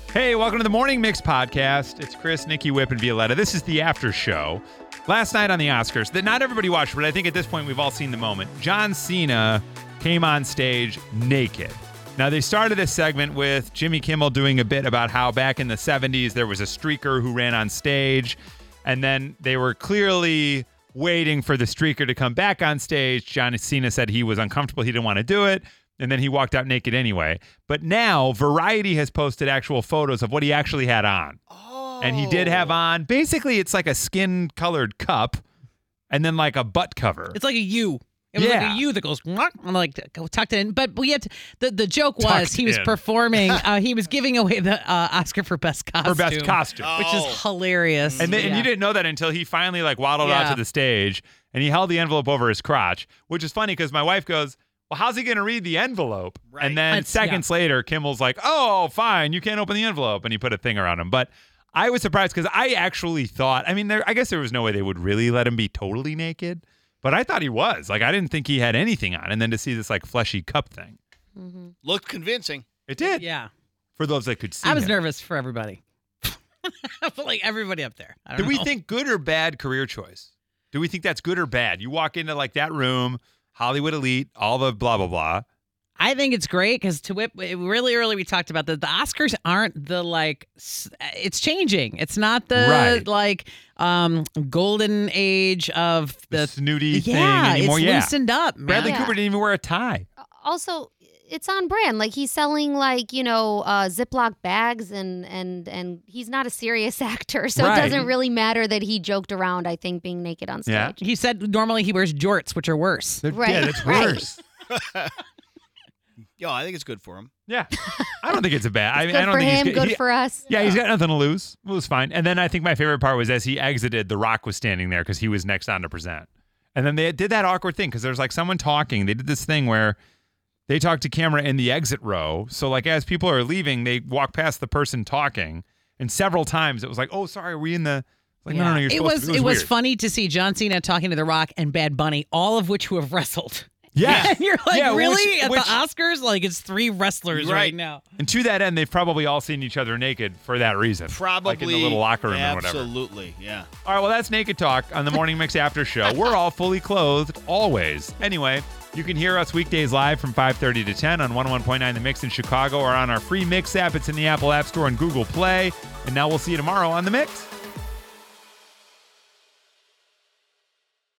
Hey, welcome to the Morning Mix podcast. It's Chris, Nikki, Whip, and Violetta. This is the after show. Last night on the Oscars, that not everybody watched, but I think at this point we've all seen the moment. John Cena came on stage naked. Now, they started this segment with Jimmy Kimmel doing a bit about how back in the 70s there was a streaker who ran on stage, and then they were clearly waiting for the streaker to come back on stage. John Cena said he was uncomfortable, he didn't want to do it, and then he walked out naked anyway. But now, Variety has posted actual photos of what he actually had on. Oh. And he did have on, basically it's like a skin-colored cup, and then like a butt cover. It's like a U. It was like a U that goes, and like tucked in. But we had the joke was he was performing. He was giving away the Oscar for best costume. For best costume, which is hilarious. And you didn't know that until he finally like waddled out to the stage and he held the envelope over his crotch, which is funny because my wife goes, "Well, how's he going to read the envelope?" Right. And then seconds later, Kimmel's like, "Oh, fine, you can't open the envelope," and he put a thing around him. But I was surprised because I actually thought, I mean, I guess there was no way they would really let him be totally naked. But I thought he was. Like, I didn't think he had anything on. And then to see this, like, fleshy cup thing. Mm-hmm. Looked convincing. It did. Yeah. For those that could see I was nervous for everybody. Like, everybody up there. Do we think good or bad career choice? Do we think that's good or bad? You walk into, like, that room, Hollywood elite, all the blah, blah, blah. I think it's great because to Whip, really early we talked about that the Oscars aren't the like, it's changing. It's not the like golden age of the snooty thing anymore. It's loosened up, man. Bradley Cooper didn't even wear a tie. Also, it's on brand. Like he's selling like, Ziploc bags and he's not a serious actor. So it doesn't really matter that he joked around, I think, being naked on stage. Yeah. He said normally he wears jorts, which are worse. Yeah, that's worse. Yo, I think it's good for him. Yeah. I don't think it's a bad. I don't think him, he's good for us. Yeah, he's got nothing to lose. It was fine. And then I think my favorite part was as he exited, The Rock was standing there because he was next on to present. And then they did that awkward thing because there's like someone talking. They did this thing where they talked to camera in the exit row. So like as people are leaving, they walk past the person talking. And several times it was like, "Oh, sorry, are we in the..." Like, no, you're supposed to. It was funny to see John Cena talking to The Rock and Bad Bunny, all of which who have wrestled. Yeah. And you're like, really? At the Oscars? Like, it's three wrestlers right now. And to that end, they've probably all seen each other naked for that reason. Probably. Like in the little locker room or whatever. Absolutely, yeah. All right, well, that's Naked Talk on the Morning Mix After Show. We're all fully clothed, always. Anyway, you can hear us weekdays live from 5:30 to 10 on 101.9 The Mix in Chicago or on our free Mix app. It's in the Apple App Store and Google Play. And now we'll see you tomorrow on The Mix.